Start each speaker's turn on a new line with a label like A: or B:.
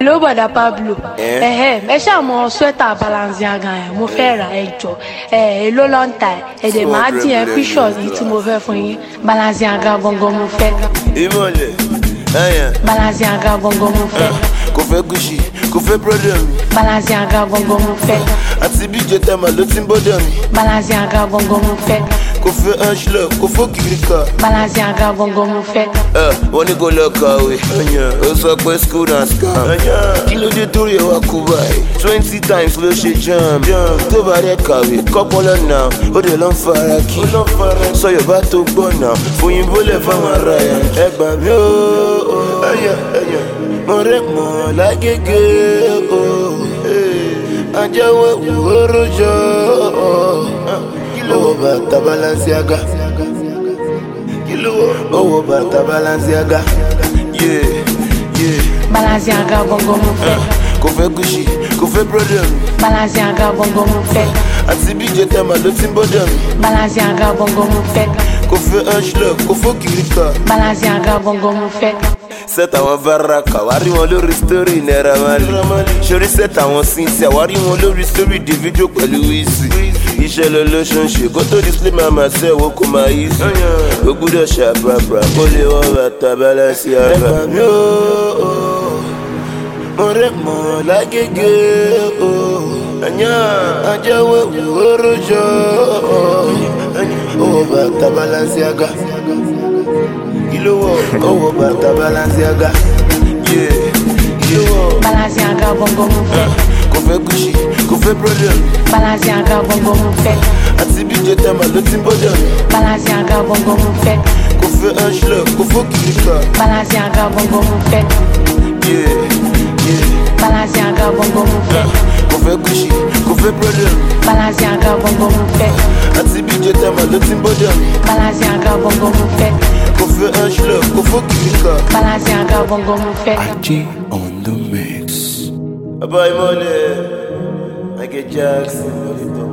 A: Hello, Bada Pablo. Ẹ ṣá mọ sweater Balenciaga yẹn, mo fẹ́ ra ẹjọ́. Èló ló ń tà ẹ̀ dẹ̀ máa dín ẹ píṣọ̀ yìí tí mo fẹ́ fún yín. Balenciaga gangan mo fẹ́.
B: Ìmọ̀lẹ̀, ẹ̀yàn.
A: Balenciaga gangan mo fẹ́.
B: Kò fẹ́ Gucci, kò fẹ́ problem.
A: Balenciaga gangan mo fẹ́.
B: Àti bí jẹta màá ló ti ń bọ́dọ̀ mi.
A: Balenciaga gangan mo fẹ́.
B: Kò fẹ́ Angelo, kò fẹ́ Kirika.
A: Balenciaga gangan mo fẹ́.
B: Wọ́n ní kò lọ kàwé. Ó sọ pé school na scam. Kí ló dé torí ẹ̀ wá kú báyìí? 20 times ló ṣe jam. Tó bá rẹ̀ kàwé, kọ́pọ̀ lọ́nà. Ó dẹ̀ lọ́ ń fara kí. Sọ Yorùbá tó gbọ́ náà. Fòyìnbó lẹ̀ fáwọn ará yẹn. Ẹ gbà mí o. Mo rẹ̀ mọ̀ lágége o. Ajẹ́wé wúrú jọ. Owó bàtà Balenciaga. Owó bàtà Balenciaga.
A: Balenciaga gangan mo fẹ́.
B: Kò fẹ́ Gucci, kò fẹ́ problem.
A: Balenciaga gangan mo fẹ́.
B: Àti bí jẹta màá ló ti ń bọ́dọ̀ mi.
A: Balenciaga gangan mo fẹ́.
B: Kò fẹ́ Angelo, kò fẹ́ Kirika.
A: Balenciaga gangan mo fẹ́.
B: Set àwọn Baraka, wá rí wọn lórí story Naira Marley. Sori set àwọn Cynthia, wá rí wọn lórí story Davido pẹ̀lú Wizzy. Iṣẹ́ lọ ló ṣe ń ṣe, kó tó display máa máa ṣe wo kó máa yí sí. Ó gbúdọ̀ ṣàbàbà, kó lè wọ́n bàtà Balenciaga. Ẹ gbà mí o, mo rẹ̀ mọ̀ lágége o. Ajẹ́wé wúrú jọ. Owó bàtà Balenciaga. Owó bàtà Balenciaga.
A: Balenciaga gangan mo fẹ́.
B: Kò fẹ́ Gucci, kò fẹ́ problem.
A: Balenciaga gangan mo fẹ́.
B: Àti bí jẹta màá ló ti ń bọ́dọ̀ mi.
A: Balenciaga gangan mo fẹ́.
B: Kò fẹ́ Angelo, kò fẹ́ Kirika.
A: Balenciaga gangan mo fẹ́. Balenciaga gangan mo fẹ́.
B: Kò fẹ́ Gucci, kò fẹ́ problem.
A: Balenciaga gangan mo fẹ́.
B: Àti bí jẹta màá ló ti ń bọ́dọ̀ mi.
A: Balenciaga gangan mo fẹ́.
B: Kò fẹ́ Angelo, kò fẹ́ Kirika.
A: Balenciaga gangan mo fẹ́.
C: Aji on the mix.
B: Bàbá Ìmọ̀lẹ̀, Michael Jackson,